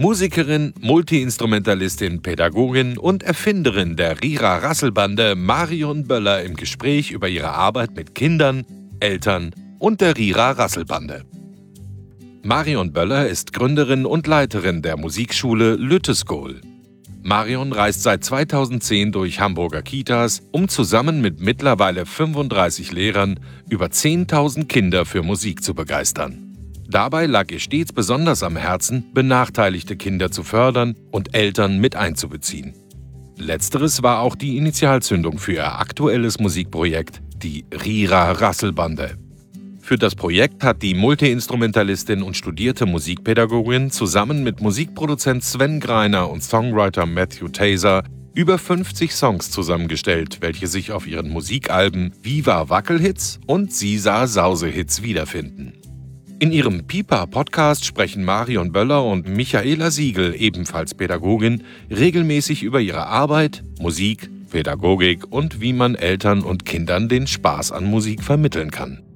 Musikerin, Multiinstrumentalistin, Pädagogin und Erfinderin der Rira-Rassel-Bande Marion Böller im Gespräch über ihre Arbeit mit Kindern, Eltern und der Rira-Rassel-Bande. Marion Böller ist Gründerin und Leiterin der Musikschule Lütteskol. Marion reist seit 2010 durch Hamburger Kitas, um zusammen mit mittlerweile 35 Lehrern über 10.000 Kinder für Musik zu begeistern. Dabei lag ihr stets besonders am Herzen, benachteiligte Kinder zu fördern und Eltern mit einzubeziehen. Letzteres war auch die Initialzündung für ihr aktuelles Musikprojekt, die Rira-Rassel-Bande. Für das Projekt hat die Multiinstrumentalistin und studierte Musikpädagogin zusammen mit Musikproduzent Sven Greiner und Songwriter Matthew Taser über 50 Songs zusammengestellt, welche sich auf ihren Musikalben Viva Wackelhits und Sisa Sause-Hits wiederfinden. In ihrem Pipa-Podcast sprechen Marion Böller und Michaela Siegel, ebenfalls Pädagogin, regelmäßig über ihre Arbeit, Musik, Pädagogik und wie man Eltern und Kindern den Spaß an Musik vermitteln kann.